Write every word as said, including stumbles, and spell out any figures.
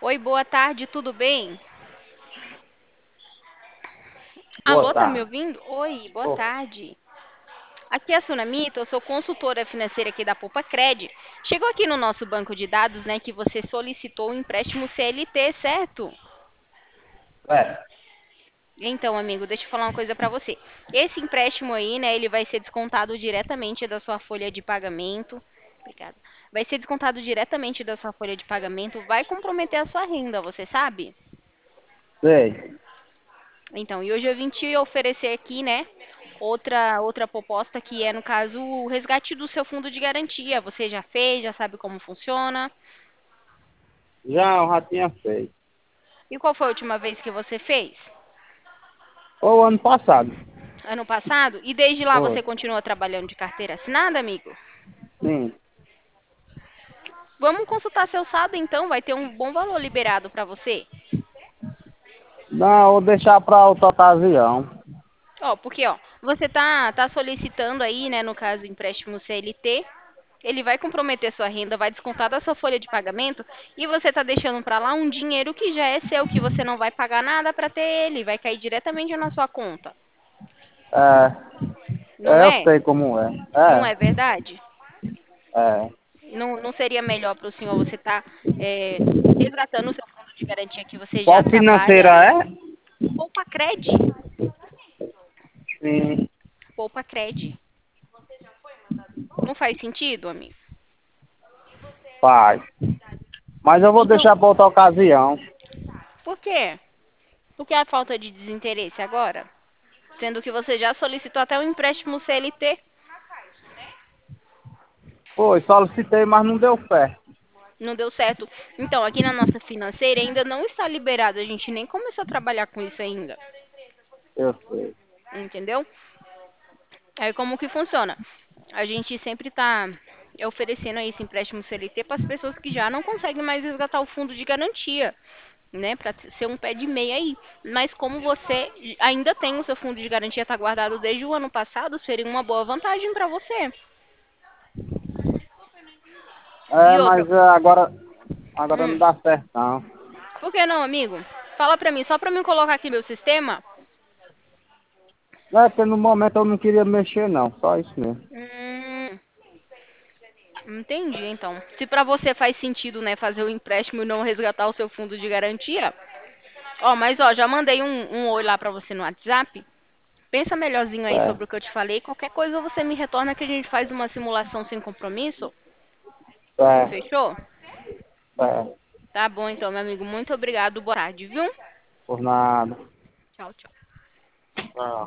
Oi, boa tarde, tudo bem? Boa Alô, tá me tarde. ouvindo? Oi, boa Ô, tarde. Aqui é a Sunamita, eu sou consultora financeira aqui da Poupa Cred. Chegou aqui no nosso banco de dados, né, que você solicitou um empréstimo C L T, certo? é, Então, amigo, deixa eu falar uma coisa para você. Esse empréstimo aí, né, ele vai ser descontado diretamente da sua folha de pagamento. Obrigada. Vai ser descontado diretamente da sua folha de pagamento, vai comprometer a sua renda, você sabe? sei. Então, e hoje eu vim te oferecer aqui, né, outra outra proposta que é, no caso, o resgate do seu fundo de garantia. Você já fez, já sabe como funciona? Já eu já tinha feito. E qual foi a última vez que você fez? Ou ano passado. Ano passado? E desde lá Foi. você continua trabalhando de carteira assinada, amigo? Sim. Vamos consultar seu saldo então, vai ter um bom valor liberado para você. Não, vou deixar para outra ocasião. Ó, porque ó, você tá tá solicitando aí, né, no caso empréstimo C L T, ele vai comprometer sua renda, vai descontar da sua folha de pagamento e você está deixando para lá um dinheiro que já é seu, que você não vai pagar nada para ter ele, vai cair diretamente na sua conta. É, Não é, eu é? sei como é. Não é É, verdade? é. Não, não seria melhor para o senhor você estar resgatando o seu fundo de garantia que você já Qual trabalha? financeira é? Poupa Cred. Sim, Poupa Cred. Não faz sentido, amigo? faz. Mas eu vou Então, deixar para outra ocasião. por quê? Por que a falta de desinteresse agora? Sendo que você já solicitou até um empréstimo C L T. Foi, solicitei, mas não deu pé. Não deu certo. Então, aqui na nossa financeira ainda não está liberado. A gente nem começou a trabalhar com isso ainda. Eu sei. Entendeu? Aí como que funciona? A gente sempre está oferecendo aí esse empréstimo C L T para as pessoas que já não conseguem mais resgatar o fundo de garantia, né? Para ser um pé de meia aí. Mas como você ainda tem o seu fundo de garantia, está guardado desde o ano passado, seria uma boa vantagem para você. É, E outra, mas é, agora, agora não hum, dá certo, não. por que não, amigo? Fala pra mim, só pra mim colocar aqui meu sistema. Não é porque no momento eu não queria mexer, não. Só isso mesmo. Hum, entendi, então. Se pra você faz sentido, né, fazer o empréstimo e não resgatar o seu fundo de garantia. Ó, mas ó, já mandei um, um oi lá pra você no WhatsApp. Pensa melhorzinho aí É, sobre o que eu te falei. Qualquer coisa você me retorna que a gente faz uma simulação sem compromisso. é, Fechou? é. Tá bom, então, meu amigo. Muito obrigado. Boa tarde, viu? Por nada. Tchau, tchau. Ah.